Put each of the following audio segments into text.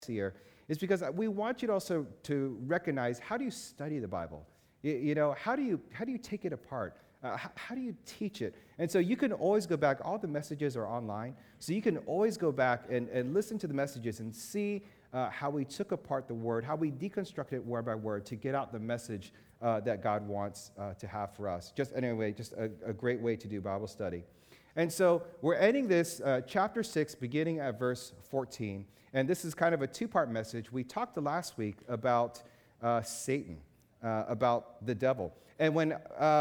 here is because we want you to also to recognize, how do you study the Bible? How do you take it apart? How do you teach it? And so you can always go back. All the messages are online, so you can always go back and listen to the messages and see how we took apart the Word, how we deconstructed it word by word to get out the message that God wants to have for us. Just a great way to do Bible study. And so we're ending this chapter 6, beginning at verse 14. And this is kind of a two-part message. We talked last week about Satan, about the devil. And when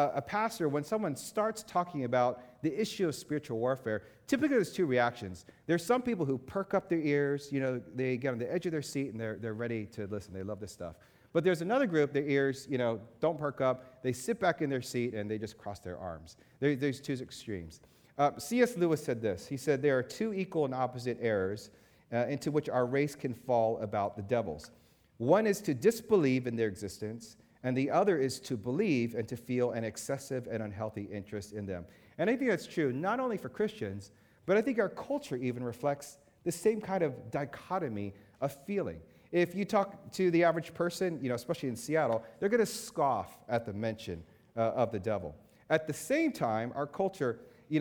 when someone starts talking about the issue of spiritual warfare, typically there's two reactions. There's some people who perk up their ears, they get on the edge of their seat and they're ready to listen. They love this stuff. But there's another group, their ears, don't perk up. They sit back in their seat and they just cross their arms. There's two extremes. C.S. Lewis said this. He said, there are two equal and opposite errors into which our race can fall about the devils. One is to disbelieve in their existence, and the other is to believe and to feel an excessive and unhealthy interest in them. And I think that's true not only for Christians, but I think our culture even reflects the same kind of dichotomy of feeling. If you talk to the average person, especially in Seattle, they're going to scoff at the mention of the devil. At the same time, our culture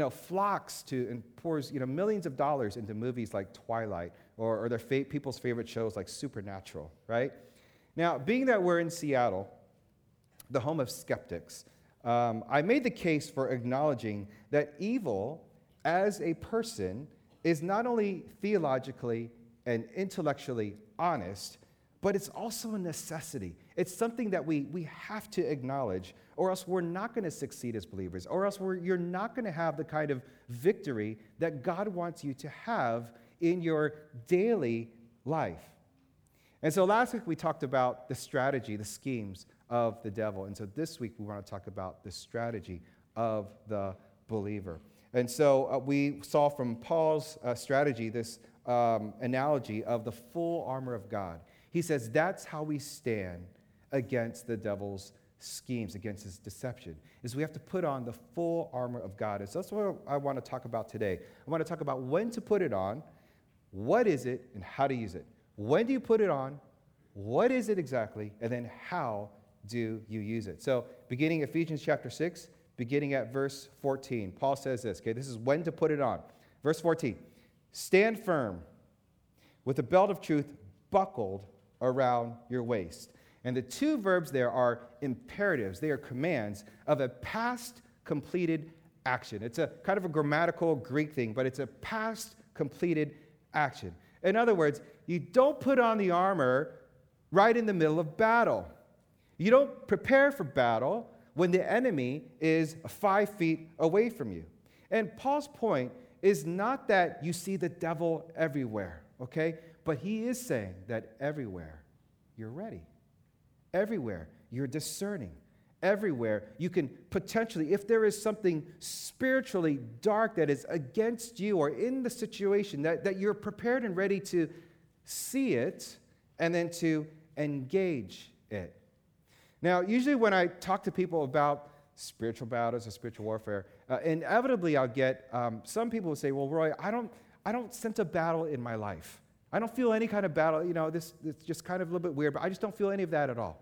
flocks to and pours, millions of dollars into movies like Twilight or their people's favorite shows like Supernatural, right? Now, being that we're in Seattle, the home of skeptics, I made the case for acknowledging that evil as a person is not only theologically and intellectually honest, but it's also a necessity. It's something that we have to acknowledge, or else we're not going to succeed as believers, or else you're not going to have the kind of victory that God wants you to have in your daily life. And so last week we talked about the strategy, the schemes of the devil. And so this week we want to talk about the strategy of the believer. And so we saw from Paul's strategy this analogy of the full armor of God. He says that's how we stand against the devil's schemes, against his deception, is we have to put on the full armor of God. And so that's what I want to talk about today. I want to talk about when to put it on, what is it, and how to use it. When do you put it on? What is it exactly? And then how do you use it? So beginning Ephesians chapter 6, beginning at verse 14, Paul says this, okay, this is when to put it on. Verse 14, stand firm with the belt of truth buckled around your waist. And the two verbs there are imperatives. They are commands of a past completed action. It's a kind of a grammatical Greek thing, but it's a past completed action. In other words, you don't put on the armor right in the middle of battle. You don't prepare for battle when the enemy is 5 feet away from you. And Paul's point is not that you see the devil everywhere, okay? But he is saying that everywhere you're ready. Everywhere you're discerning. Everywhere you can potentially, if there is something spiritually dark that is against you or in the situation, that you're prepared and ready to see it and then to engage it. Now, usually when I talk to people about spiritual battles or spiritual warfare, inevitably I'll get some people will say, well, Roy, I don't sense a battle in my life. I don't feel any kind of battle. This it's just kind of a little bit weird, but I just don't feel any of that at all.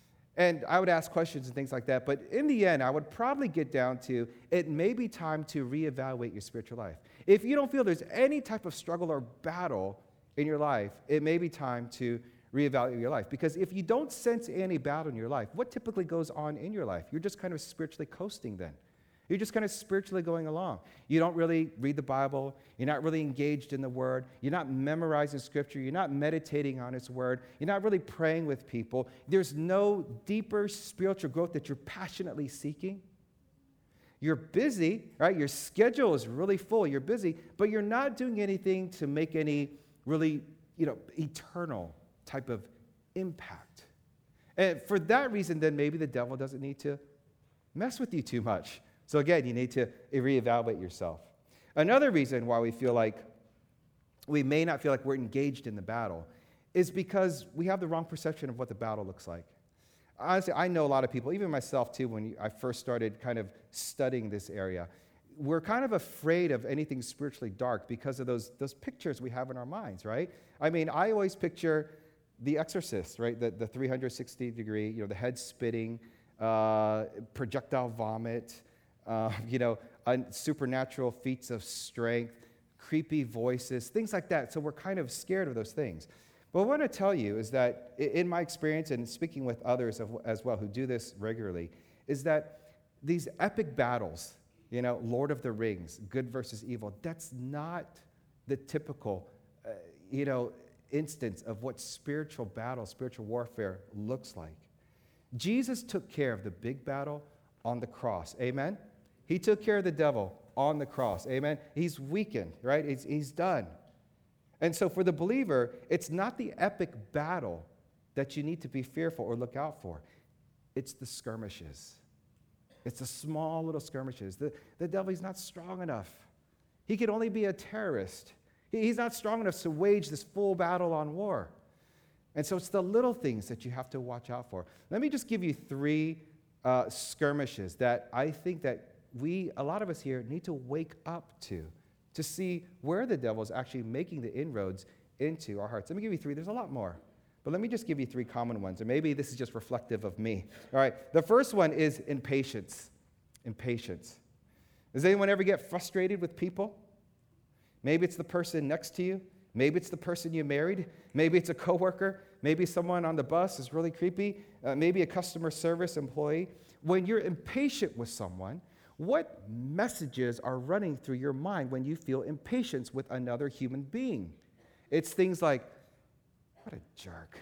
And I would ask questions and things like that. But in the end, I would probably get down to it may be time to reevaluate your spiritual life. If you don't feel there's any type of struggle or battle in your life, it may be time to reevaluate your life. Because if you don't sense any battle in your life, what typically goes on in your life? You're just kind of spiritually coasting then. You're just kind of spiritually going along. You don't really read the Bible. You're not really engaged in the Word. You're not memorizing Scripture. You're not meditating on His Word. You're not really praying with people. There's no deeper spiritual growth that you're passionately seeking. You're busy, right? Your schedule is really full. You're busy, but you're not doing anything to make any really, eternal type of impact. And for that reason, then maybe the devil doesn't need to mess with you too much. So again, you need to reevaluate yourself. Another reason why we may not feel like we're engaged in the battle is because we have the wrong perception of what the battle looks like. Honestly, I know a lot of people, even myself too, when I first started kind of studying this area, we're kind of afraid of anything spiritually dark because of those pictures we have in our minds, right? I mean, I always picture The Exorcist, right? The 360 degree, the head spitting, projectile vomit, supernatural feats of strength, creepy voices, things like that. So we're kind of scared of those things. But what I want to tell you is that in my experience and speaking with others as well who do this regularly, is that these epic battles, Lord of the Rings, good versus evil, that's not the typical, instance of what spiritual battle, spiritual warfare looks like. Jesus took care of the big battle on the cross. Amen? He took care of the devil on the cross. Amen? He's weakened, right? He's done. And so for the believer, it's not the epic battle that you need to be fearful or look out for. It's the skirmishes. It's the small little skirmishes. The devil, he's not strong enough. He could only be a terrorist. He's not strong enough to wage this full battle on war. And so it's the little things that you have to watch out for. Let me just give you 3 skirmishes that I think that a lot of us here, need to wake up to see where the devil is actually making the inroads into our hearts. Let me give you 3. There's a lot more. But let me just give you 3 common ones, and maybe this is just reflective of me. All right, the first one is impatience. Impatience. Does anyone ever get frustrated with people? Maybe it's the person next to you. Maybe it's the person you married. Maybe it's a coworker. Maybe someone on the bus is really creepy. Maybe a customer service employee. When you're impatient with someone, what messages are running through your mind when you feel impatience with another human being? It's things like, what a jerk.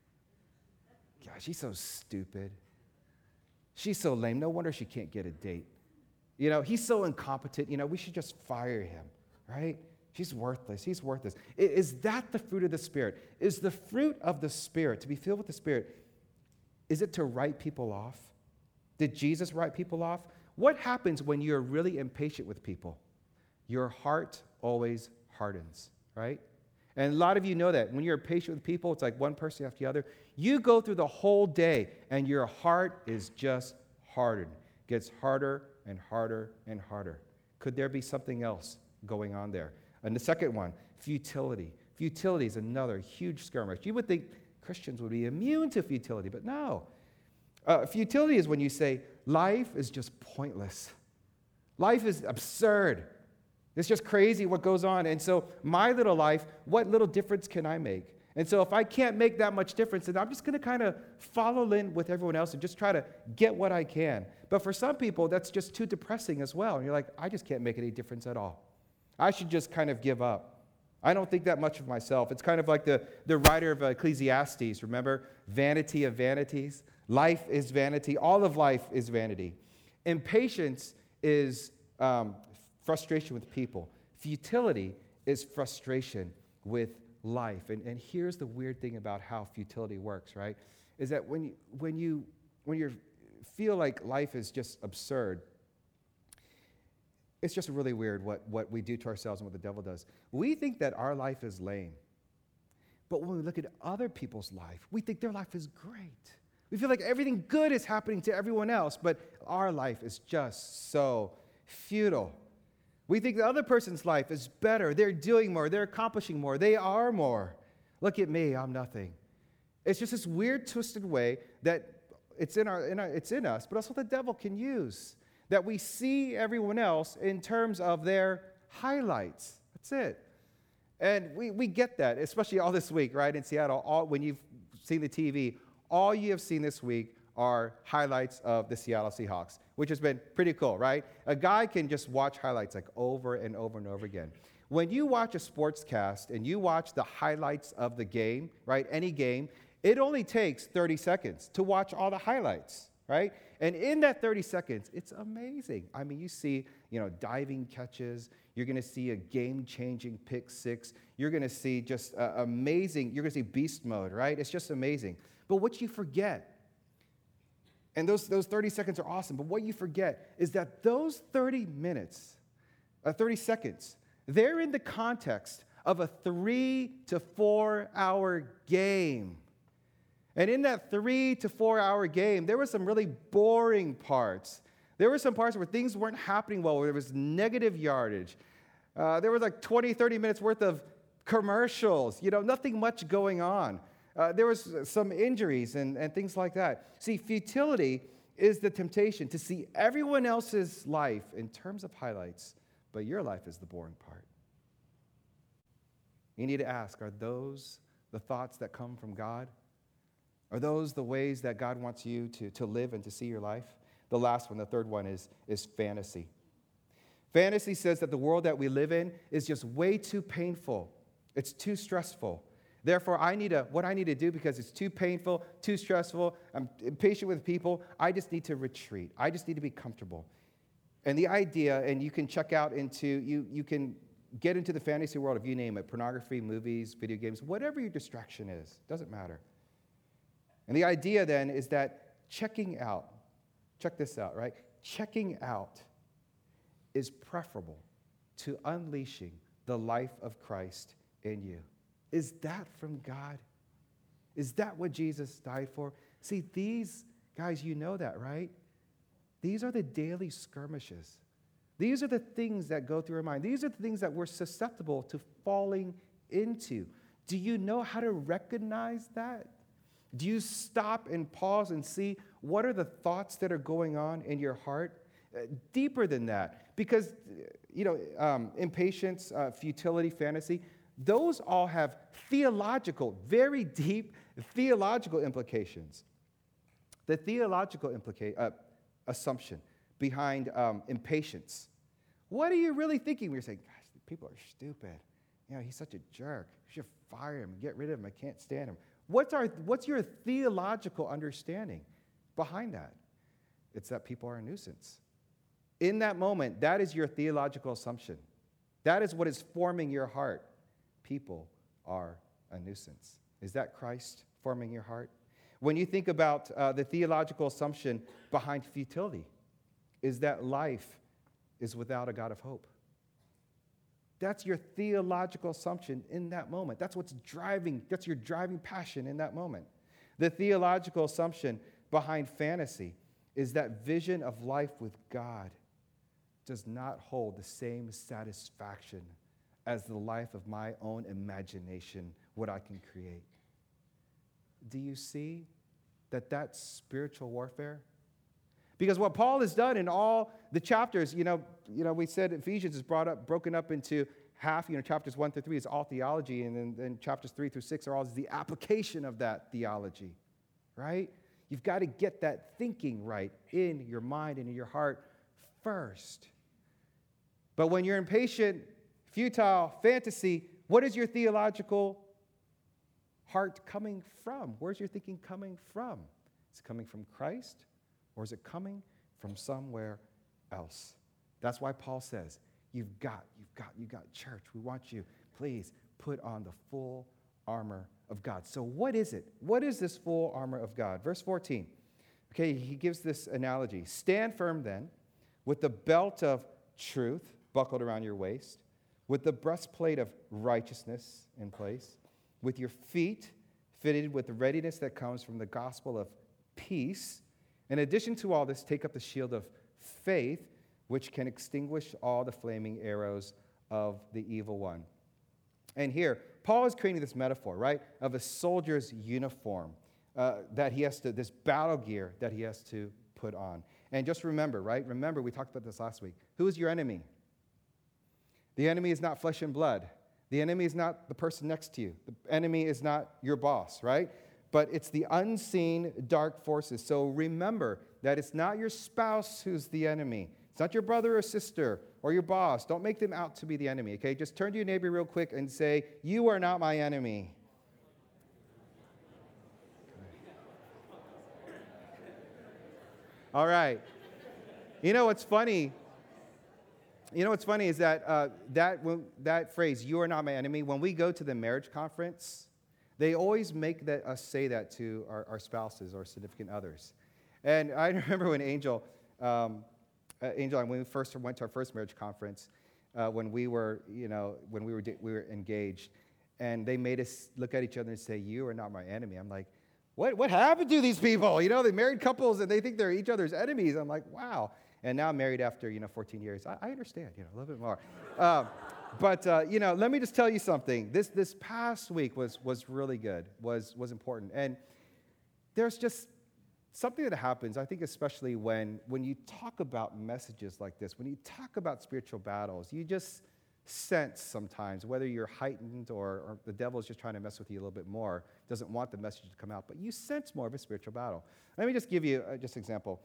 Gosh, she's so stupid. She's so lame. No wonder she can't get a date. He's so incompetent. We should just fire him, right? She's worthless. He's worthless. Is that the fruit of the Spirit? Is the fruit of the Spirit, to be filled with the Spirit, is it to write people off? Did Jesus write people off? What happens when you're really impatient with people? Your heart always hardens, right? And a lot of you know that. When you're patient with people, it's like one person after the other. You go through the whole day, and your heart is just hardened. It gets harder and harder and harder. Could there be something else going on there? And the second one, futility. Futility is another huge skirmish. You would think Christians would be immune to futility, but no. Futility is when you say, life is just pointless. Life is absurd. It's just crazy what goes on. And so my little life, what little difference can I make? And so if I can't make that much difference, then I'm just going to kind of follow in with everyone else and just try to get what I can. But for some people, that's just too depressing as well. And you're like, I just can't make any difference at all. I should just kind of give up. I don't think that much of myself. It's kind of like the writer of Ecclesiastes, remember? Vanity of vanities. Life is vanity. All of life is vanity. Impatience is frustration with people. Futility is frustration with life. And here's the weird thing about how futility works, right? Is that when you feel like life is just absurd, it's just really weird what we do to ourselves and what the devil does. We think that our life is lame. But when we look at other people's life, we think their life is great. We feel like everything good is happening to everyone else, but our life is just so futile. We think the other person's life is better. They're doing more. They're accomplishing more. They are more. Look at me. I'm nothing. It's just this weird, twisted way that it's in us, but also the devil can use. That we see everyone else in terms of their highlights. That's it. And we get that, especially all this week, right, in Seattle. When you've seen the TV, all you have seen this week are highlights of the Seattle Seahawks, which has been pretty cool, right? A guy can just watch highlights like over and over and over again. When you watch a sportscast and you watch the highlights of the game, right, any game, it only takes 30 seconds to watch all the highlights, right? And in that 30 seconds, it's amazing. I mean, you see, diving catches. You're going to see a game-changing pick six. You're going to see just amazing. You're going to see beast mode, right? It's just amazing. But what you forget, and those 30 seconds are awesome, but what you forget is that those 30 seconds, they're in the context of a 3 to 4 hour game. And in that 3 to 4 hour game, there were some really boring parts. There were some parts where things weren't happening well, where there was negative yardage. There was like 20, 30 minutes worth of commercials, nothing much going on. There was some injuries and things like that. See, futility is the temptation to see everyone else's life in terms of highlights, but your life is the boring part. You need to ask, are those the thoughts that come from God? Are those the ways that God wants you to live and to see your life? The last one, the third one, is fantasy. Fantasy says that the world that we live in is just way too painful. It's too stressful. Therefore, what I need to do, because it's too painful, too stressful, I'm impatient with people, I just need to retreat. I just need to be comfortable. And the idea, and you can check out into, you can get into the fantasy world if you name it, pornography, movies, video games, whatever your distraction is, doesn't matter. And the idea then is that checking out, check this out, right? Checking out is preferable to unleashing the life of Christ in you. Is that from God? Is that what Jesus died for? See, these guys, you know that, right? These are the daily skirmishes. These are the things that go through our mind. These are the things that we're susceptible to falling into. Do you know how to recognize that? Do you stop and pause and see what are the thoughts that are going on in your heart? Deeper than that, because, impatience, futility, fantasy, those all have theological, very deep theological implications. The theological assumption behind impatience. What are you really thinking when you're saying, gosh, people are stupid. He's such a jerk. You should fire him, get rid of him. I can't stand him. What's your theological understanding behind that? It's that people are a nuisance. In that moment, that is your theological assumption. That is what is forming your heart. People are a nuisance. Is that Christ forming your heart? When you think about the theological assumption behind futility, is that life is without a God of hope. That's your theological assumption in that moment. That's your driving passion in that moment. The theological assumption behind fantasy is that vision of life with God does not hold the same satisfaction as the life of my own imagination, what I can create. Do you see that that's spiritual warfare? Because what Paul has done in all the chapters, we said Ephesians is broken up into half, chapters 1 through 3 is all theology, and then chapters 3 through 6 are all the application of that theology, right? You've got to get that thinking right in your mind and in your heart first. But when you're impatient, futile, fantasy, what is your theological heart coming from? Where's your thinking coming from? Is it coming from Christ, or is it coming from somewhere else? That's why Paul says, you've got church. We want you, please put on the full armor of God. So what is it? What is this full armor of God? Verse 14. Okay, he gives this analogy. Stand firm then, with the belt of truth buckled around your waist, with the breastplate of righteousness in place, with your feet fitted with the readiness that comes from the gospel of peace. In addition to all this, take up the shield of faith, which can extinguish all the flaming arrows of the evil one. And here, Paul is creating this metaphor, right, of a soldier's uniform this battle gear that he has to put on. And just remember, right, we talked about this last week. Who is your enemy? The enemy is not flesh and blood. The enemy is not the person next to you. The enemy is not your boss, right? But it's the unseen dark forces. So remember that it's not your spouse who's the enemy. It's not your brother or sister or your boss. Don't make them out to be the enemy, okay? Just turn to your neighbor real quick and say, you are not my enemy. All right. You know what's funny? Is that that phrase, you are not my enemy, when we go to the marriage conference, they always make us say that to our spouses or significant others. And I remember when Angel and when we first went to our first marriage conference, when we were engaged, and they made us look at each other and say, you are not my enemy. I'm like, what happened to these people? They're married couples and they think they're each other's enemies. I'm like, wow. And now I'm married after, 14 years. I understand, a little bit more. But let me just tell you something. This past week was really good, was important. And there's just something that happens, I think especially when you talk about messages like this, when you talk about spiritual battles, you just sense sometimes, whether you're heightened or the devil is just trying to mess with you a little bit more, doesn't want the message to come out, but you sense more of a spiritual battle. Let me just give you just an example.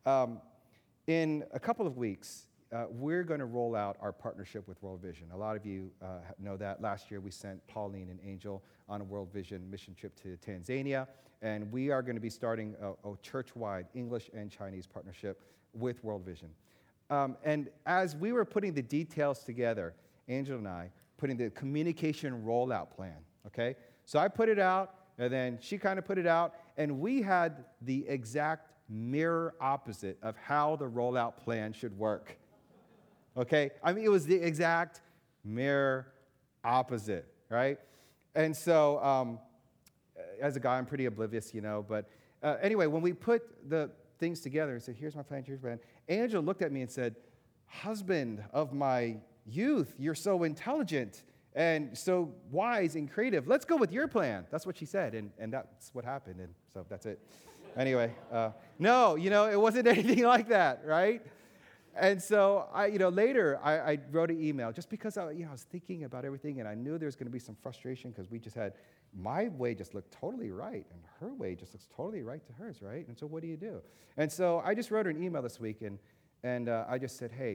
In a couple of weeks, we're going to roll out our partnership with World Vision. A lot of you know that. Last year, we sent Pauline and Angel on a World Vision mission trip to Tanzania, and we are going to be starting a church-wide English and Chinese partnership with World Vision. And as we were putting the details together, Angel and I, putting the communication rollout plan, okay? So I put it out, and then she kind of put it out, and we had the exact mirror opposite of how the rollout plan should work, okay? I mean, it was the exact mirror opposite, right? And so as a guy, I'm pretty oblivious, but anyway, when we put the things together and said, here's my plan, Angel looked at me and said, husband of my youth, you're so intelligent and so wise and creative. Let's go with your plan. That's what she said, and that's what happened, and so that's it. Anyway, no, it wasn't anything like that, right? And so later I wrote an email just because I was thinking about everything, and I knew there was going to be some frustration because we just had my way just looked totally right, and her way just looks totally right to hers, right? And so what do you do? And so I just wrote her an email this week, and I just said, hey,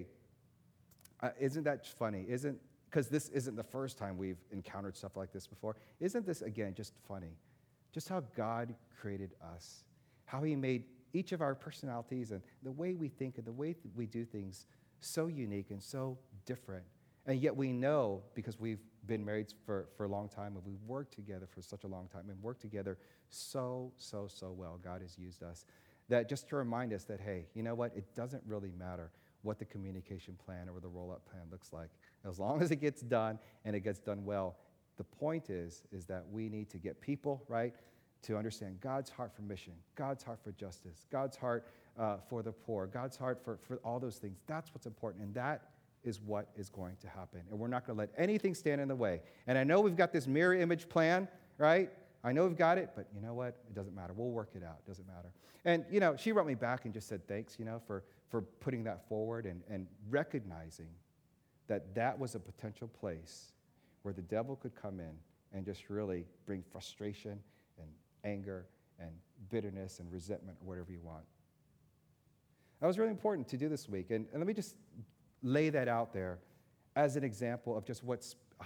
isn't that funny? Because this isn't the first time we've encountered stuff like this before. Isn't this, again, just funny? Just how God created us, how he made each of our personalities and the way we think and the way we do things so unique and so different. And yet we know, because we've been married for a long time and we've worked together for such a long time and worked together so well, God has used us, that just to remind us that, hey, you know what? It doesn't really matter what the communication plan or the roll-up plan looks like. As long as it gets done and it gets done well, the point is that we need to get people, right, to understand God's heart for mission, God's heart for justice, God's heart for the poor, God's heart for all those things. That's what's important, and that is what is going to happen. And we're not going to let anything stand in the way. And I know we've got this mirror image plan, right? I know we've got it, but you know what? It doesn't matter. We'll work it out. It doesn't matter. And, she wrote me back and just said thanks, for putting that forward and recognizing that was a potential place where the devil could come in and just really bring frustration and anger and bitterness and resentment or whatever you want. That was really important to do this week. And let me just lay that out there as an example of just what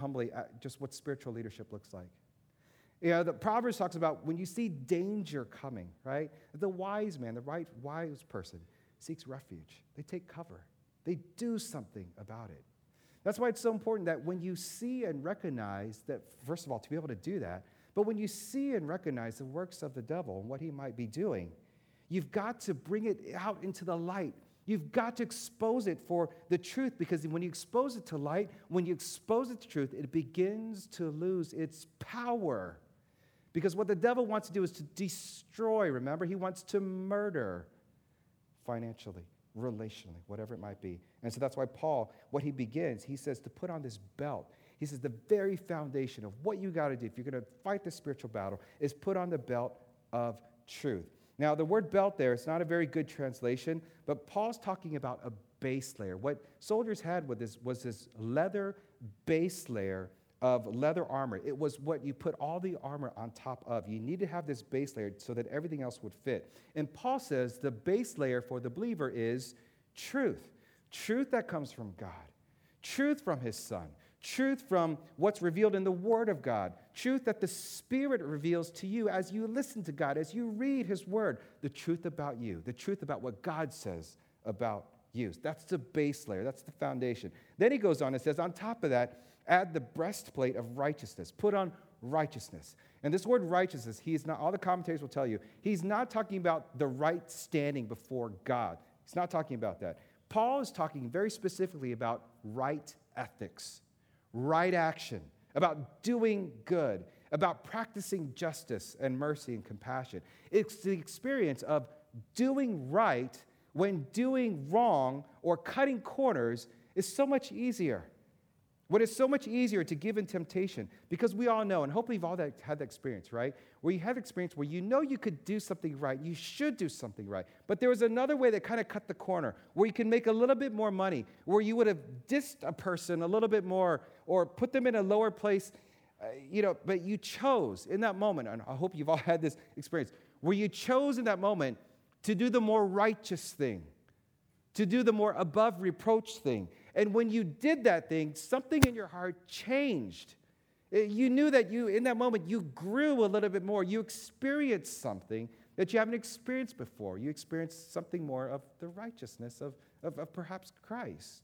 spiritual leadership looks like. The Proverbs talks about when you see danger coming, right? The wise man, the wise person seeks refuge. They take cover. They do something about it. That's why it's so important that when you see and recognize that, first of all, to be able to do that, but when you see and recognize the works of the devil and what he might be doing, you've got to bring it out into the light. You've got to expose it for the truth, because when you expose it to light, when you expose it to truth, it begins to lose its power. Because what the devil wants to do is to destroy, remember? He wants to murder financially, relationally, whatever it might be. And so that's why Paul, what he begins, he says to put on this belt. He says the very foundation of what you got to do if you're going to fight the spiritual battle is put on the belt of truth. Now, the word belt there, it's not a very good translation, but Paul's talking about a base layer. What soldiers had was this leather base layer of leather armor. It was what you put all the armor on top of. You need to have this base layer so that everything else would fit. And Paul says the base layer for the believer is truth. Truth that comes from God. Truth from his Son. Truth from what's revealed in the Word of God. Truth that the Spirit reveals to you as you listen to God, as you read his Word. The truth about you. The truth about what God says about you. That's the base layer. That's the foundation. Then he goes on and says, on top of that, add the breastplate of righteousness. Put on righteousness. And this word righteousness, he's not, all the commentators will tell you, he's not talking about the right standing before God. He's not talking about that. Paul is talking very specifically about right ethics, right action, about doing good, about practicing justice and mercy and compassion. It's the experience of doing right when doing wrong or cutting corners is so much easier. When it's so much easier to give in temptation, because we all know, and hopefully you've all had that experience, right? Where you have experience where you know you could do something right, you should do something right, but there was another way that kind of cut the corner, where you can make a little bit more money, where you would have dissed a person a little bit more, or put them in a lower place, but you chose in that moment, and I hope you've all had this experience, where you chose in that moment to do the more righteous thing, to do the more above reproach thing. And when you did that thing, something in your heart changed. You knew that in that moment, you grew a little bit more. You experienced something that you haven't experienced before. You experienced something more of the righteousness of perhaps Christ.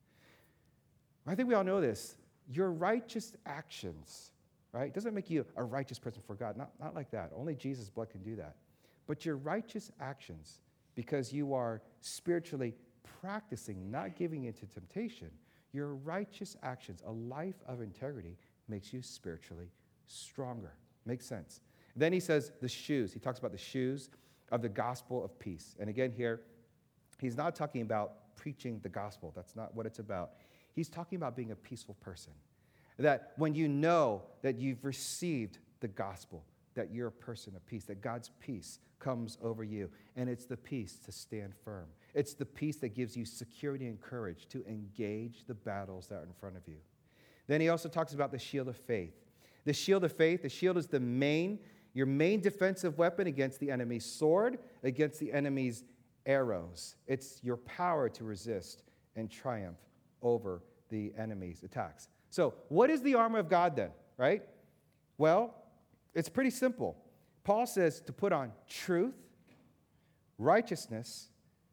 I think we all know this. Your righteous actions, right, doesn't make you a righteous person for God. Not like that. Only Jesus' blood can do that. But your righteous actions, because you are spiritually practicing not giving into temptation, your righteous actions, a life of integrity, makes you spiritually stronger. Makes sense. Then he says the shoes. He talks about the shoes of the gospel of peace. And again here, he's not talking about preaching the gospel. That's not what it's about. He's talking about being a peaceful person. That when you know that you've received the gospel, that you're a person of peace, that God's peace comes over you, and it's the peace to stand firm. It's the peace that gives you security and courage to engage the battles that are in front of you. Then he also talks about the shield of faith. The shield of faith, the shield is your main defensive weapon against the enemy's sword, against the enemy's arrows. It's your power to resist and triumph over the enemy's attacks. So what is the armor of God then, right? Well, it's pretty simple. Paul says to put on truth, righteousness,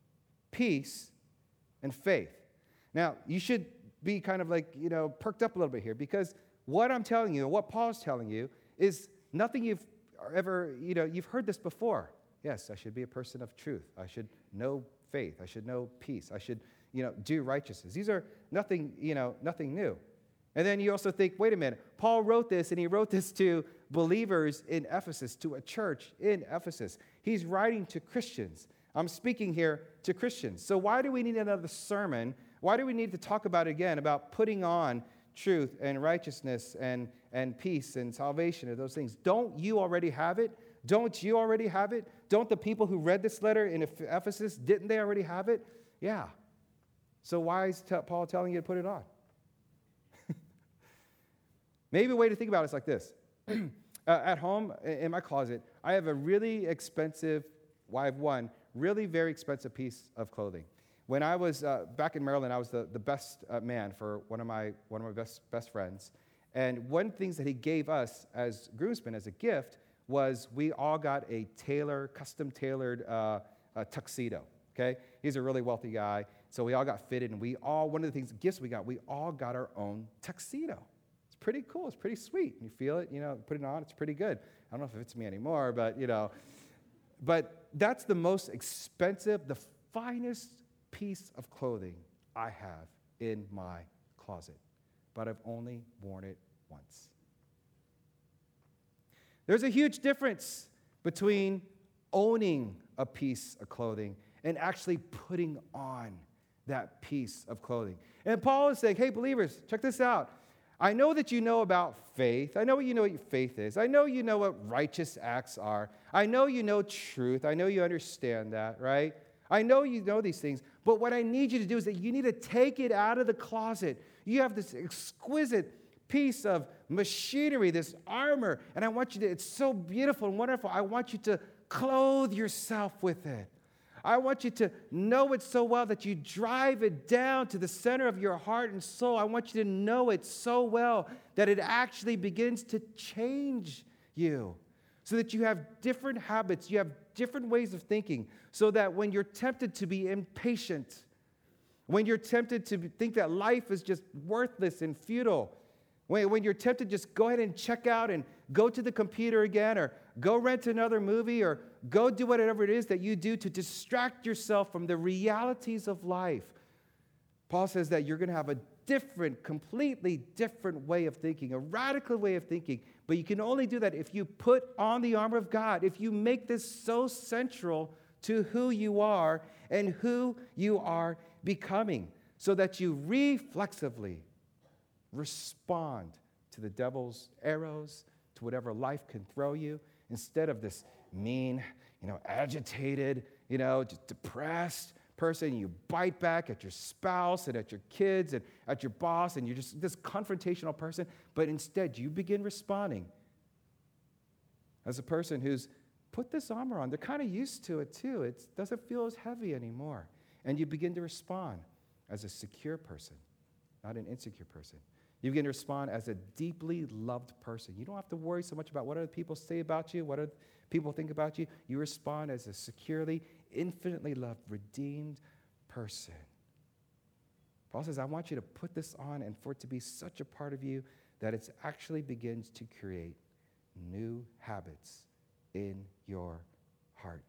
peace, and faith. Now, you should be kind of like, perked up a little bit here, because what I'm telling you, what Paul's telling you, is nothing you've ever, you've heard this before. Yes, I should be a person of truth. I should know faith. I should know peace. I should, do righteousness. These are nothing new. And then you also think, wait a minute, Paul wrote this, and he wrote this to believers in Ephesus, to a church in Ephesus. He's writing to Christians. I'm speaking here to Christians. So why do we need another sermon? Why do we need to talk about it again, about putting on truth and righteousness and peace and salvation and those things? Don't you already have it? Don't you already have it? Don't the people who read this letter in Ephesus, didn't they already have it? Yeah. So why is Paul telling you to put it on? Maybe a way to think about it is like this. At home, in my closet, I have a really expensive, I have one really very expensive piece of clothing. When I was back in Maryland, I was the best man for one of my best friends. And one of the things that he gave us as groomsmen as a gift was we all got a custom tailored tuxedo. Okay, he's a really wealthy guy, so we all got fitted, and one of the gifts we all got our own tuxedo. It's pretty cool. It's pretty sweet. You feel it, put it on. It's pretty good. I don't know if it fits me anymore, but but that's the most expensive, the finest piece of clothing I have in my closet, but I've only worn it once. There's a huge difference between owning a piece of clothing and actually putting on that piece of clothing. And Paul is saying, hey, believers, check this out. I know that you know about faith. I know you know what your faith is. I know you know what righteous acts are. I know you know truth. I know you understand that, right? I know you know these things. But what I need you to do is that you need to take it out of the closet. You have this exquisite piece of machinery, this armor, and I want you to, it's so beautiful and wonderful. I want you to clothe yourself with it. I want you to know it so well that you drive it down to the center of your heart and soul. I want you to know it so well that it actually begins to change you so that you have different habits, you have different ways of thinking, so that when you're tempted to be impatient, when you're tempted to think that life is just worthless and futile, when you're tempted to just go ahead and check out and go to the computer again, or go rent another movie, or go do whatever it is that you do to distract yourself from the realities of life. Paul says that you're going to have a completely different way of thinking, a radical way of thinking. But you can only do that if you put on the armor of God, if you make this so central to who you are and who you are becoming, so that you reflexively respond to the devil's arrows, to whatever life can throw you, instead of this mean, agitated, just depressed person. You bite back at your spouse and at your kids and at your boss, and you're just this confrontational person. But instead, you begin responding as a person who's put this armor on. They're kind of used to it too. It doesn't feel as heavy anymore. And you begin to respond as a secure person, not an insecure person. You begin to respond as a deeply loved person. You don't have to worry so much about what other people say about you, what other people think about you. You respond as a securely, infinitely loved, redeemed person. Paul says, I want you to put this on and for it to be such a part of you that it actually begins to create new habits in your heart.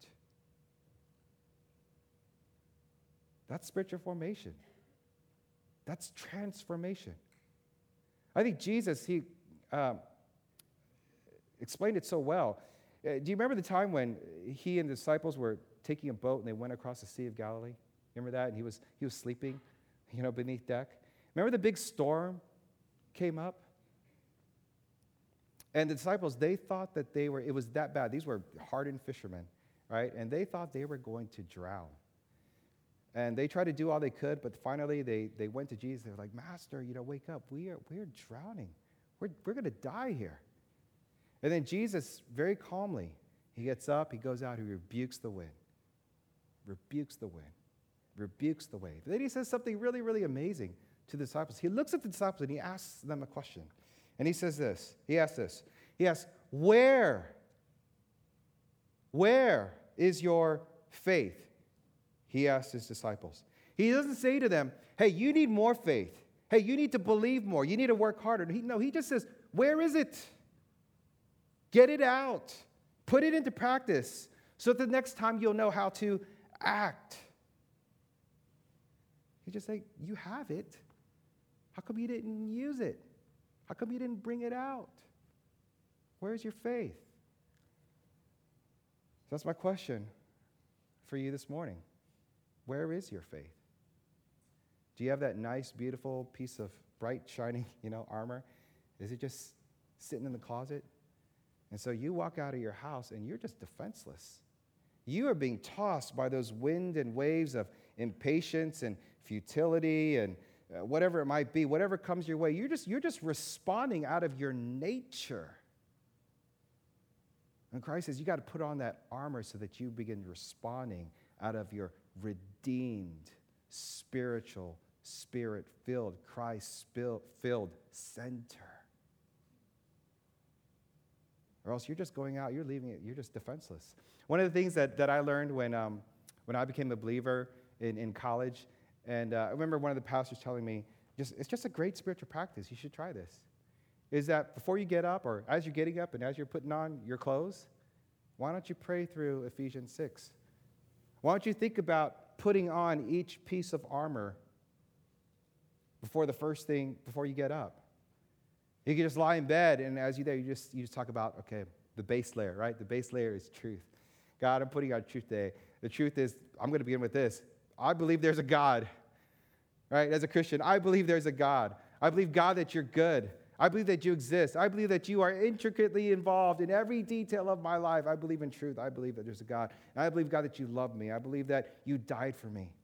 That's spiritual formation. That's transformation. I think Jesus, he explained it so well. Do you remember the time when he and the disciples were taking a boat and they went across the Sea of Galilee? Remember that? And he was sleeping, beneath deck. Remember the big storm came up? And the disciples, they thought that it was that bad. These were hardened fishermen, right? And they thought they were going to drown. And they tried to do all they could, but finally they went to Jesus. They were like, Master, wake up. We're drowning. We're going to die here. And then Jesus, very calmly, he gets up, he goes out, he rebukes the wind. Rebukes the wind. Rebukes the wave. Then he says something really, really amazing to the disciples. He looks at the disciples and he asks them a question. And he says this. He asks this. He asks, Where is your faith? He asked his disciples. He doesn't say to them, hey, you need more faith. Hey, you need to believe more. You need to work harder. He just says, where is it? Get it out. Put it into practice so that the next time you'll know how to act. He just say, you have it. How come you didn't use it? How come you didn't bring it out? Where's your faith? So that's my question for you this morning. Where is your faith? Do you have that nice, beautiful piece of bright, shining, armor? Is it just sitting in the closet? And so you walk out of your house and you're just defenseless. You are being tossed by those wind and waves of impatience and futility and whatever it might be, whatever comes your way. You're just responding out of your nature. And Christ says you got to put on that armor so that you begin responding out of your redeemed, spiritual, spirit-filled, Christ-filled center. Or else you're just going out, you're leaving it, you're just defenseless. One of the things that I learned when I became a believer in college, and I remember one of the pastors telling me, it's just a great spiritual practice, you should try this, is that before you get up, or as you're getting up and as you're putting on your clothes, why don't you pray through Ephesians 6? Why don't you think about putting on each piece of armor before you get up? You can just lie in bed, and as you're there, you just talk about, okay, the base layer, right? The base layer is truth. God, I'm putting on truth today. The truth is, I'm going to begin with this. I believe there's a God, right? As a Christian, I believe there's a God. I believe, God, that you're good. I believe that you exist. I believe that you are intricately involved in every detail of my life. I believe in truth. I believe that there's a God. And I believe, God, that you love me. I believe that you died for me.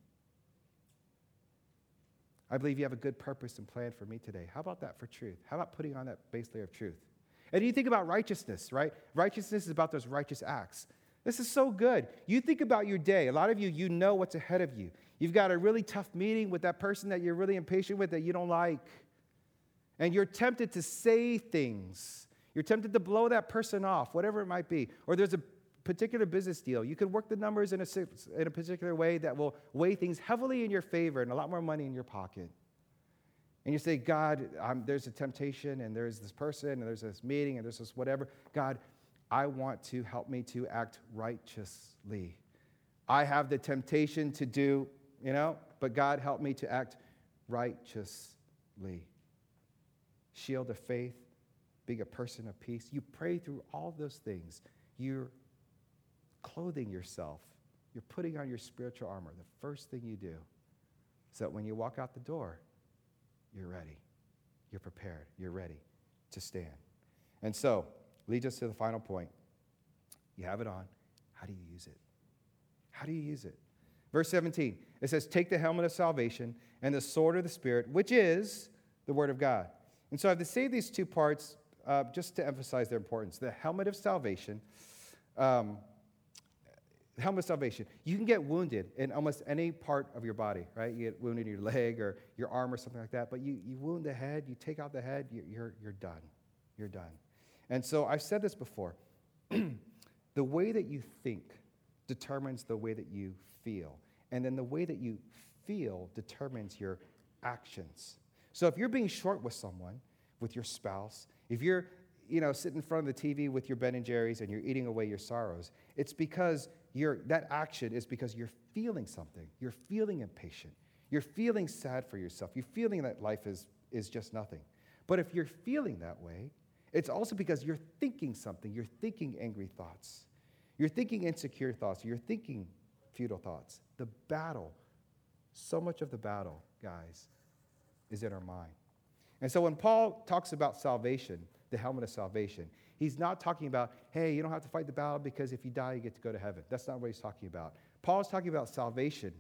I believe you have a good purpose and plan for me today. How about that for truth? How about putting on that base layer of truth? And you think about righteousness, right? Righteousness is about those righteous acts. This is so good. You think about your day. A lot of you know what's ahead of you. You've got a really tough meeting with that person that you're really impatient with that you don't like. And you're tempted to say things. You're tempted to blow that person off, whatever it might be. Or there's a particular business deal. You can work the numbers in a particular way that will weigh things heavily in your favor and a lot more money in your pocket. And you say, God, there's a temptation, and there's this person, and there's this meeting, and there's this whatever. God, I want to help me to act righteously. I have the temptation to do, but God, help me to act righteously. Shield of faith, being a person of peace. You pray through all those things. You're clothing yourself You're putting on your spiritual armor. The first thing you do so that when you walk out the door, you're ready. You're prepared. You're ready to stand. And so, leads us to the final point. You have it on. How do you use it? How do you use it? Verse 17, it says, take the helmet of salvation and the sword of the Spirit, which is the Word of God. And so I have to say these two parts just to emphasize their importance. The helmet of salvation, you can get wounded in almost any part of your body, right? You get wounded in your leg or your arm or something like that, but you wound the head, you take out the head, you're done. You're done. And so I've said this before. The way that you think determines the way that you feel. And then the way that you feel determines your actions. So if you're being short with someone, with your spouse, if you're sitting in front of the TV with your Ben and Jerry's and you're eating away your sorrows, it's because that action is because you're feeling something. You're feeling impatient. You're feeling sad for yourself. You're feeling that life is just nothing. But if you're feeling that way, it's also because you're thinking something. You're thinking angry thoughts. You're thinking insecure thoughts. You're thinking futile thoughts. The battle, so much of the battle, guys, is in our mind. And so when Paul talks about salvation, the helmet of salvation, he's not talking about, hey, you don't have to fight the battle because if you die, you get to go to heaven. That's not what he's talking about. Paul's talking about salvation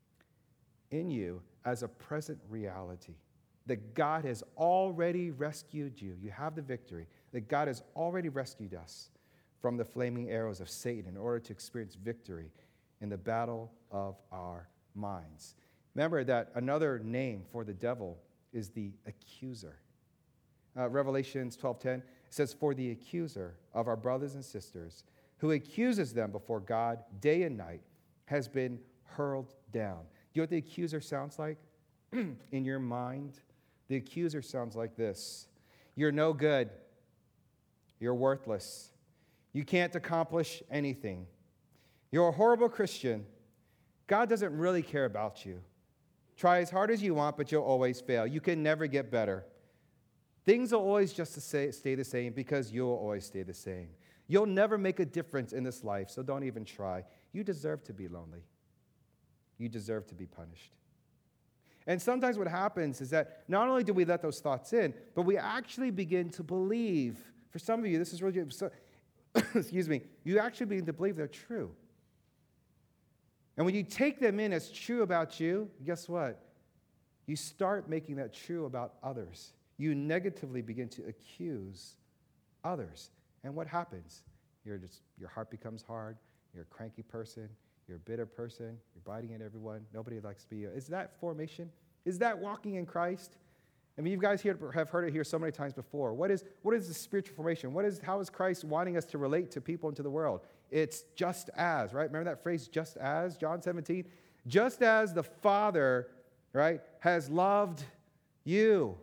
in you as a present reality. That God has already rescued you. You have the victory. That God has already rescued us from the flaming arrows of Satan in order to experience victory in the battle of our minds. Remember that another name for the devil is the accuser. Revelations 12:10 says, for the accuser of our brothers and sisters, who accuses them before God day and night, has been hurled down. You know what the accuser sounds like in your mind? The accuser sounds like this. You're no good. You're worthless. You can't accomplish anything. You're a horrible Christian. God doesn't really care about you. Try as hard as you want, but you'll always fail. You can never get better. Things will always just stay the same because you'll always stay the same. You'll never make a difference in this life, so don't even try. You deserve to be lonely. You deserve to be punished. And sometimes what happens is that not only do we let those thoughts in, but we actually begin to believe. For some of you, this is really, excuse me, you actually begin to believe they're true. And when you take them in as true about you, guess what? You start making that true about others. You negatively begin to accuse others. And what happens? Your heart becomes hard. You're a cranky person. You're a bitter person. You're biting at everyone. Nobody likes to be you. Is that formation? Is that walking in Christ? I mean, you guys have heard it here so many times before. What is the spiritual formation? How is Christ wanting us to relate to people and to the world? It's just as, right? Remember that phrase, just as, John 17? Just as the Father, right, has loved you.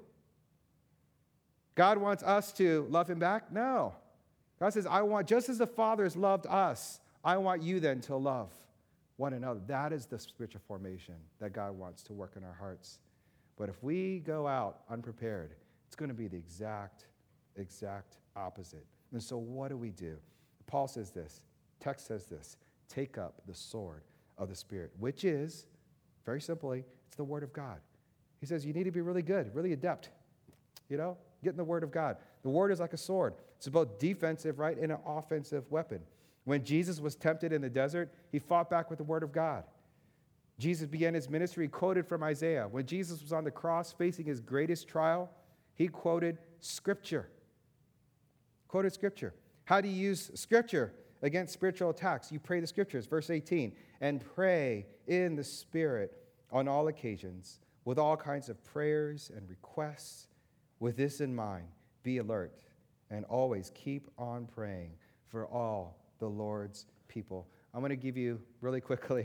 God wants us to love him back? No. God says, just as the Father has loved us, I want you then to love one another. That is the spiritual formation that God wants to work in our hearts. But if we go out unprepared, it's going to be the exact opposite. And so what do? Paul says this, text says this, take up the sword of the Spirit, which is, very simply, it's the Word of God. He says you need to be really good, really adept, get in the Word of God. The Word is like a sword. It's both defensive, right, and an offensive weapon. When Jesus was tempted in the desert, he fought back with the Word of God. Jesus began his ministry, he quoted from Isaiah. When Jesus was on the cross facing his greatest trial, he quoted Scripture. Quoted Scripture. How do you use Scripture against spiritual attacks? You pray the Scriptures. Verse 18, and pray in the Spirit on all occasions with all kinds of prayers and requests. With this in mind, be alert and always keep on praying for all the Lord's people. I'm going to give you really quickly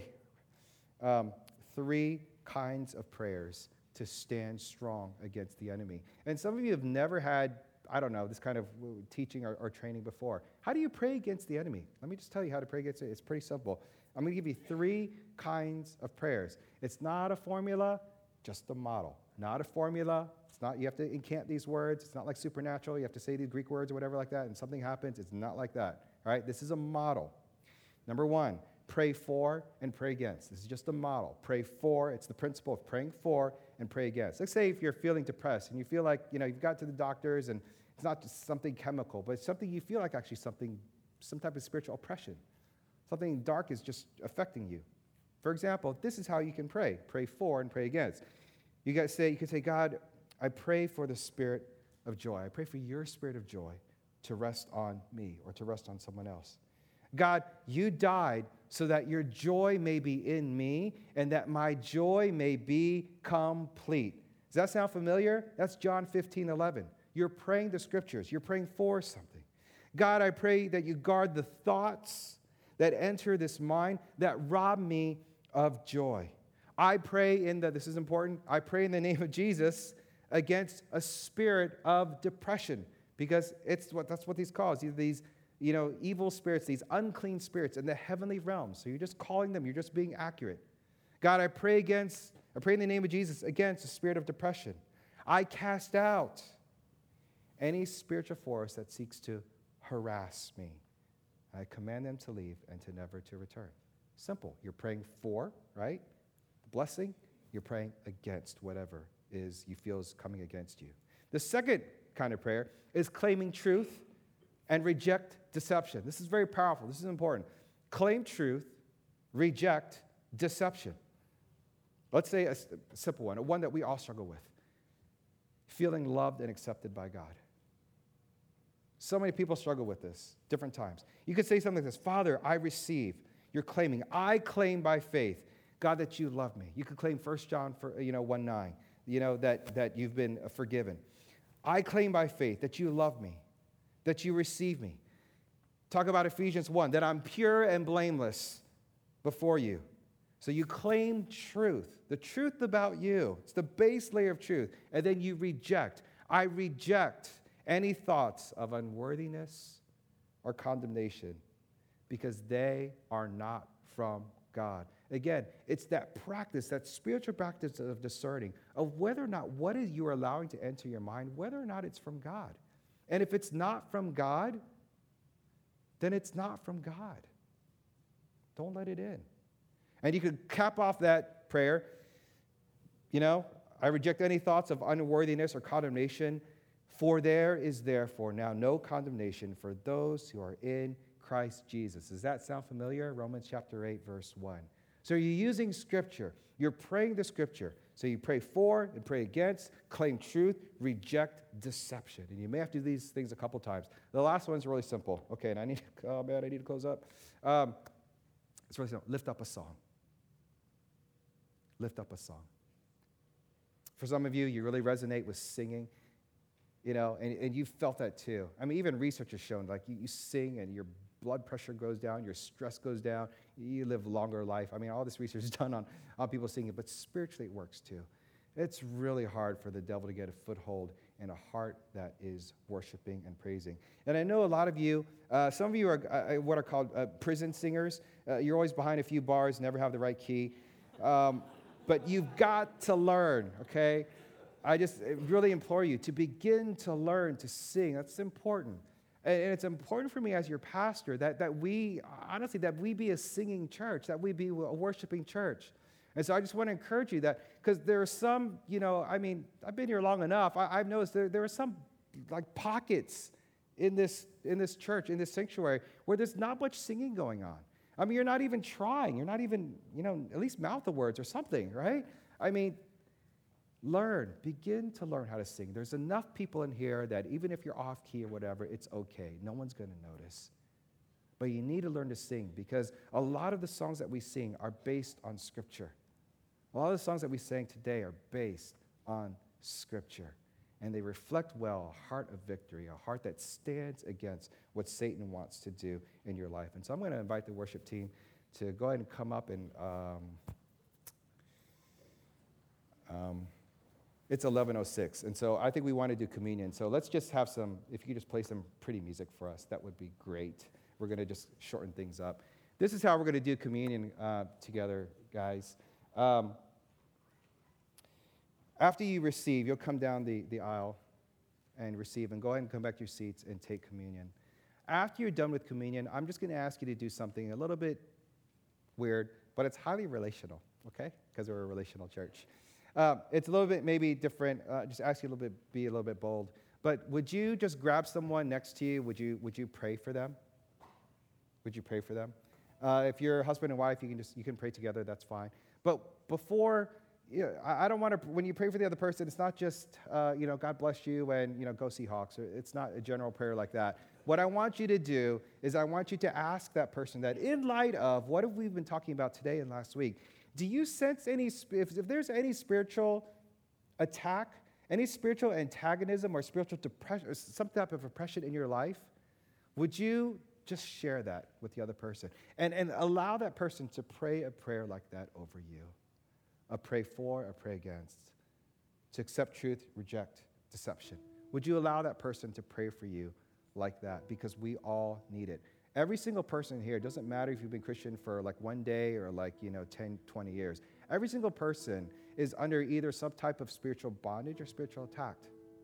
3 kinds of prayers to stand strong against the enemy. And some of you have never had, this kind of teaching or training before. How do you pray against the enemy? Let me just tell you how to pray against it. It's pretty simple. I'm going to give you 3 kinds of prayers. It's not a formula, just a model. Not a formula. It's not, you have to incant these words. It's not like supernatural. You have to say these Greek words or whatever like that, and something happens. It's not like that. All right? This is a model. Number 1, pray for, and pray against. This is just a model. Pray for, it's the principle of praying for and pray against. Let's say if you're feeling depressed and you feel like, you've got to the doctors and it's not just something chemical, but it's something you feel like actually some type of spiritual oppression. Something dark is just affecting you. For example, this is how you can pray. Pray for and pray against. You can say, God, I pray for the spirit of joy. I pray for your spirit of joy to rest on me or to rest on someone else. God, you died so that your joy may be in me and that my joy may be complete. Does that sound familiar? That's John 15:11. You're praying the scriptures. You're praying for something. God, I pray that you guard the thoughts that enter this mind that rob me of joy. I pray this is important, I pray in the name of Jesus against a spirit of depression, because that's what these cause. These evil spirits, these unclean spirits in the heavenly realms. So you're just calling them, you're just being accurate. God, I pray in the name of Jesus against the spirit of depression. I cast out any spiritual force that seeks to harass me. I command them to leave and to never to return. Simple. You're praying for, right? The blessing. You're praying against whatever you feel is coming against you. The second kind of prayer is claiming truth and reject deception. This is very powerful. This is important. Claim truth, reject deception. Let's say a simple one that we all struggle with. Feeling loved and accepted by God. So many people struggle with this, different times. You could say something like this: Father, I receive. You're claiming. I claim by faith, God, that you love me. You could claim 1 John 1:9, that you've been forgiven. I claim by faith that you love me, that you receive me. Talk about Ephesians 1, that I'm pure and blameless before you. So you claim truth, the truth about you. It's the base layer of truth. And then you reject. I reject any thoughts of unworthiness or condemnation because they are not from God. Again, it's that practice, that spiritual practice of discerning of whether or not what is you are allowing to enter your mind, whether or not it's from God. And if it's not from God, then it's not from God. Don't let it in. And you could cap off that prayer, I reject any thoughts of unworthiness or condemnation, for there is therefore now no condemnation for those who are in Christ Jesus. Does that sound familiar? Romans chapter 8, verse 1. So you're using Scripture. You're praying the Scripture. So you pray for and pray against, claim truth, reject deception. And you may have to do these things a couple times. The last one's really simple. Okay, and I need to close up. It's really simple. Lift up a song. Lift up a song. For some of you, you really resonate with singing, and you felt that too. I mean, even research has shown, like, you sing and your blood pressure goes down, your stress goes down, you live longer life. I mean, all this research is done on people singing, but spiritually it works too. It's really hard for the devil to get a foothold in a heart that is worshiping and praising. And I know a lot of you, some of you are what are called prison singers. You're always behind a few bars, never have the right key. But you've got to learn, okay? I just really implore you to begin to learn to sing. That's important. And it's important for me as your pastor that we be a singing church, that we be a worshiping church. And so I just want to encourage you that, because there are some, I've been here long enough. I've noticed there are some like pockets in this church, in this sanctuary, where there's not much singing going on. I mean, you're not even trying. You're not even, at least mouth the words or something, right? I mean, begin to learn how to sing. There's enough people in here that even if you're off key or whatever, it's okay. No one's going to notice. But you need to learn to sing, because a lot of the songs that we sing are based on Scripture. A lot of the songs that we sang today are based on Scripture. And they reflect well a heart of victory, a heart that stands against what Satan wants to do in your life. And so I'm going to invite the worship team to go ahead and come up and it's 11:06, and so I think we want to do communion. So let's just have if you could just play some pretty music for us, that would be great. We're going to just shorten things up. This is how we're going to do communion together, guys. After you receive, you'll come down the aisle and receive, and go ahead and come back to your seats and take communion. After you're done with communion, I'm just going to ask you to do something a little bit weird, but it's highly relational, okay? Because we're a relational church. It's a little bit maybe different. Just ask you a little bit, be a little bit bold. But would you just grab someone next to you? Would you pray for them? Would you pray for them? If you're husband and wife, you can pray together. That's fine. But before, I don't want to. When you pray for the other person, it's not just God bless you and go Seahawks. It's not a general prayer like that. What I want you to do is I want you to ask that person that in light of what have we been talking about today and last week, do you sense if there's any spiritual attack, any spiritual antagonism or spiritual depression or some type of oppression in your life, would you just share that with the other person and allow that person to pray a prayer like that over you? A pray for, a pray against. To accept truth, reject deception. Would you allow that person to pray for you like that? Because we all need it. Every single person here, it doesn't matter if you've been Christian for like one day or 10, 20 years. Every single person is under either some type of spiritual bondage or spiritual attack.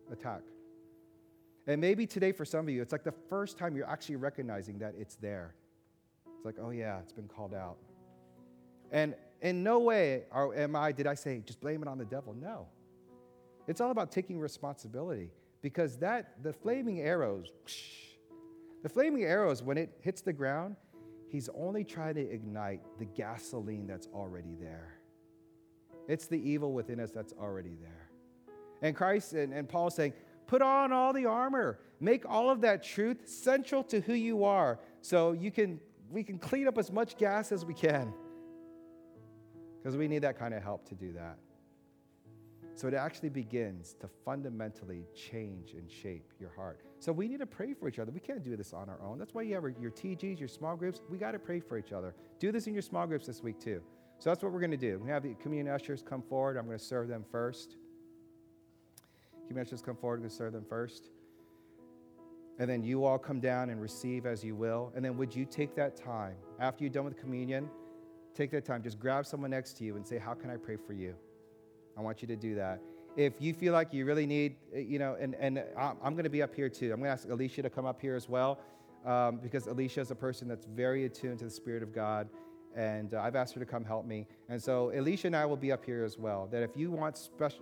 And maybe today for some of you, it's like the first time you're actually recognizing that it's there. It's like, oh yeah, it's been called out. And in no way did I say, just blame it on the devil. No. It's all about taking responsibility because the flaming arrows, when it hits the ground, he's only trying to ignite the gasoline that's already there. It's the evil within us that's already there. And Christ and Paul is saying, put on all the armor. Make all of that truth central to who you are so we can clean up as much gas as we can. Because we need that kind of help to do that. So it actually begins to fundamentally change and shape your heart. So we need to pray for each other. We can't do this on our own. That's why you have your TGs, your small groups. We got to pray for each other. Do this in your small groups this week too. So that's what we're going to do. We have the communion ushers come forward. I'm going to serve them first. Communion ushers come forward. I'm going to serve them first. And then you all come down and receive as you will. And then would you take that time, after you're done with communion, take that time, just grab someone next to you and say, how can I pray for you? I want you to do that. If you feel like you really need, and I'm going to be up here too. I'm going to ask Alicia to come up here as well, because Alicia is a person that's very attuned to the Spirit of God, and I've asked her to come help me. And so Alicia and I will be up here as well. That if you want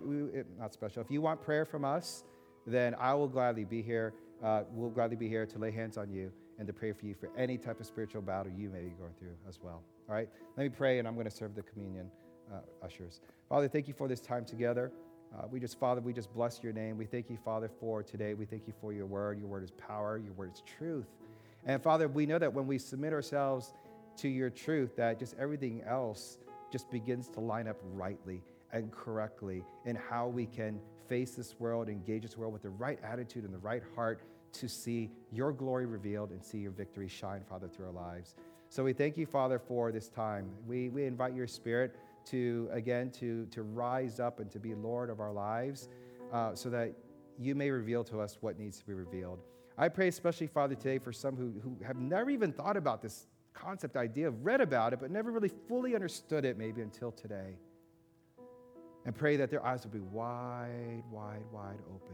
if you want prayer from us, then I will gladly be here. We'll gladly be here to lay hands on you and to pray for you for any type of spiritual battle you may be going through as well. All right? Let me pray, and I'm going to serve the communion ushers. Father, thank you for this time together. We just bless your name. We thank you, Father, for today. We thank you for your word. Your word is power. Your word is truth. And Father, we know that when we submit ourselves to your truth, that just everything else just begins to line up rightly and correctly in how we can face this world, engage this world with the right attitude and the right heart to see your glory revealed and see your victory shine, Father, through our lives. So we thank you, Father, for this time. We invite your Spirit to rise up and to be Lord of our lives, so that you may reveal to us what needs to be revealed. I pray especially, Father, today for some who have never even thought about this concept, idea, have read about it, but never really fully understood it maybe until today. And pray that their eyes will be wide, wide, wide open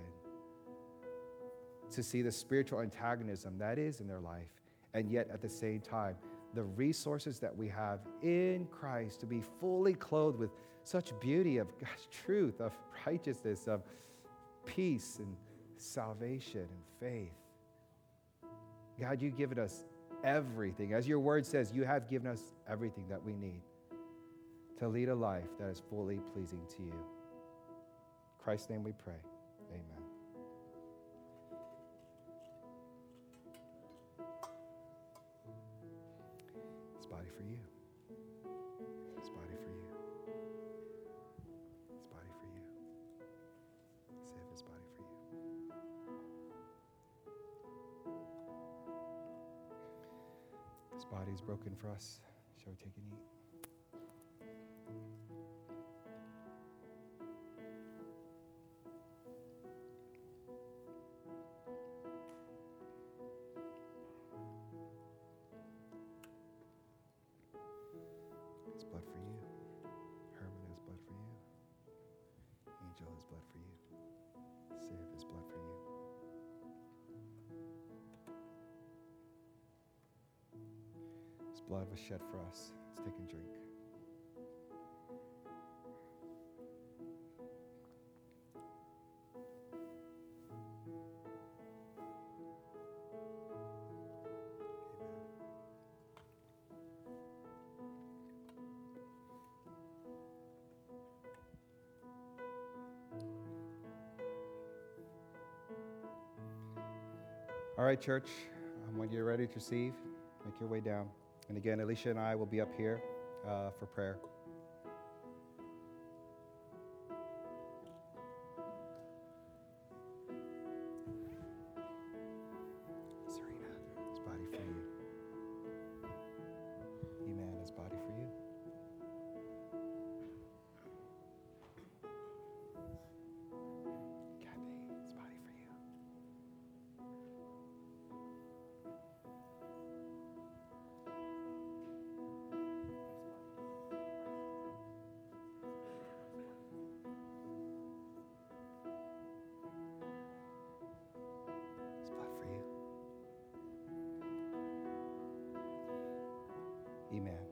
to see the spiritual antagonism that is in their life, and yet at the same time, the resources that we have in Christ to be fully clothed with such beauty of God's truth, of righteousness, of peace and salvation and faith. God, you've given us everything. As your word says, you have given us everything that we need to lead a life that is fully pleasing to you. In Christ's name we pray. Amen. This body for you. This body for you. This body for you. Save this body for you. This body is broken for us. Shall we take and eat? His blood for you. Herman has blood for you. Angel has blood for you. Save his blood for you. His blood was shed for us. Let's take a drink. All right, church, when you're ready to receive, make your way down. And again, Alicia and I will be up here for prayer. Serena, his body for you. Amen, his body for you. Kathy, his body for you. His blood for you. Amen.